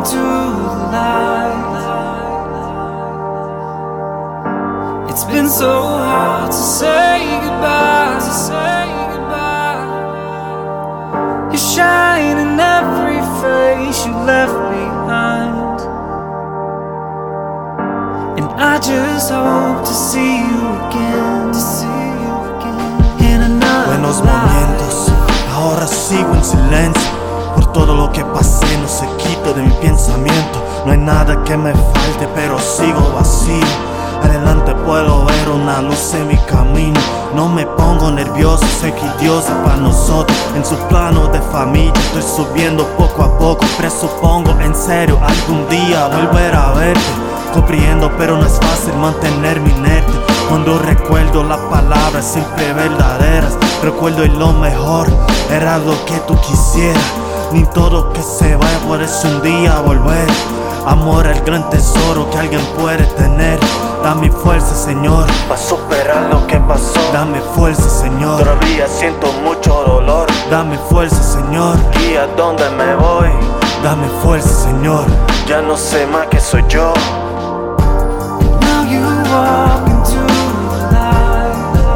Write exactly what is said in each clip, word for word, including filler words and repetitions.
into the light. It's been so hard to say goodbye, to say goodbye. You shine in every face you left behind, and I just hope to see you again, to see you again in another Buenos life. momentos, ahora sigo en silencio. Por todo lo que pasé no se quito de mi pensamiento. No hay nada que me falte, pero sigo vacío. Adelante puedo ver una luz en mi camino. No me pongo nervioso, sé que Dios es para nosotros. En su plano de familia estoy subiendo poco a poco. Presupongo en serio algún día volver a verte. Comprendo, pero no es fácil mantenerme inerte. Cuando recuerdo las palabras siempre verdaderas, recuerdo y lo mejor era lo que tú quisieras. Ni todo que se vaya por eso un día volver. Amor es el gran tesoro que alguien puede tener. Dame fuerza, Señor, para superar lo que pasó. Dame fuerza, Señor, todavía siento mucho dolor. Dame fuerza, Señor, guía donde me voy. Dame fuerza, Señor, ya no sé más que soy yo. Now you walk into the light.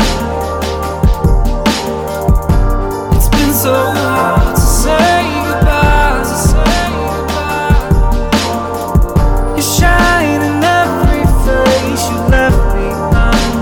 It's been so hard to say goodbye, to say goodbye. You shine in every face you left behind,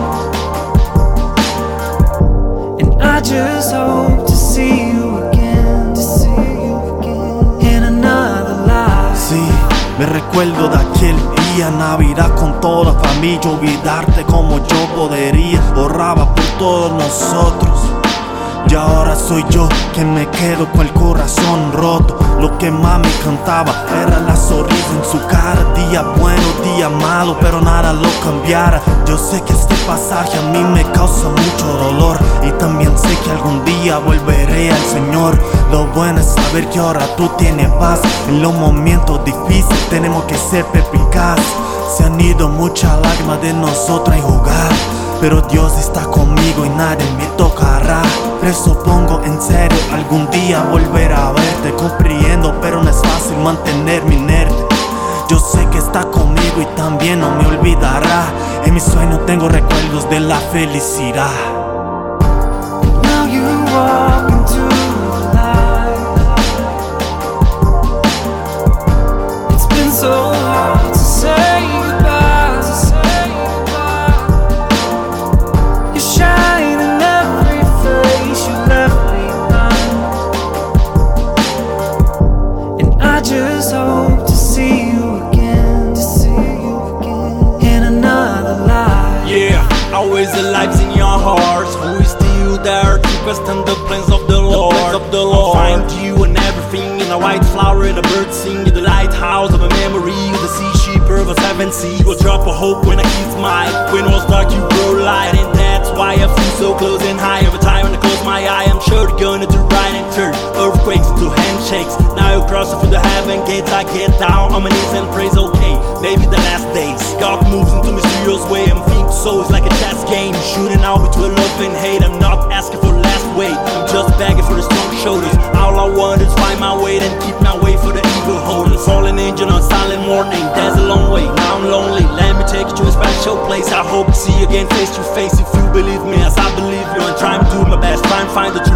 and I just hope to see you again, to see you again in another life. Sí, me recuerdo de aquel día, Navidad con toda la familia. Olvidarte como yo podría, oraba por todos nosotros. Y ahora soy yo que me quedo con el corazón roto. Lo que mami cantaba era la sonrisa en su cara. Día bueno, día malo, pero nada lo cambiara. Yo sé que este pasaje a mí me causa mucho dolor, y también sé que algún día volveré al Señor. Lo bueno es saber que ahora tú tienes paz. En los momentos difíciles tenemos que ser perspicaces. Se han ido muchas lágrimas de nosotros en jugar, pero Dios está conmigo y nadie me tocará. Presupongo en serio algún día volver a verte. Comprendo, pero no es fácil mantenerme inerte. Yo sé que está conmigo y también no me olvidará. En mis sueños tengo recuerdos de la felicidad. Now you walk into the light. It's been so hard to say goodbye, to say goodbye. You shine in every face you left behind, and I just hope to see you again, to see you again in another life. Yeah, always the lights in your hearts. Who is still there to question the plans of the Lord? The plans of the Lord. I'll find you and everything in a white flower and a bird sing in the lighthouse of a memory. The sea sheeper of a seven seas. You will drop a hope when I kiss my. When it was dark, you grow light, and that's why I feel so close and high. Every time when I close my eye, I'm sure you're gonna do right and turn earthquakes into handshakes. Now you're crossing through the heaven gates. I get down on my knees and praise. Okay, maybe the last days. God moves into mysterious way. I'm thinking so it's like a chess game, shooting out between love and hate. I'm not asking for last weight, I'm just begging for the strong shoulders. All I want is find my way and keep my way for the evil holders. Fallen angel on silent morning, that's a long way. Now I'm lonely, let me take you to a special place. I hope to see you again face to face. If you believe me as I believe you, and try and do my best, try and find the truth.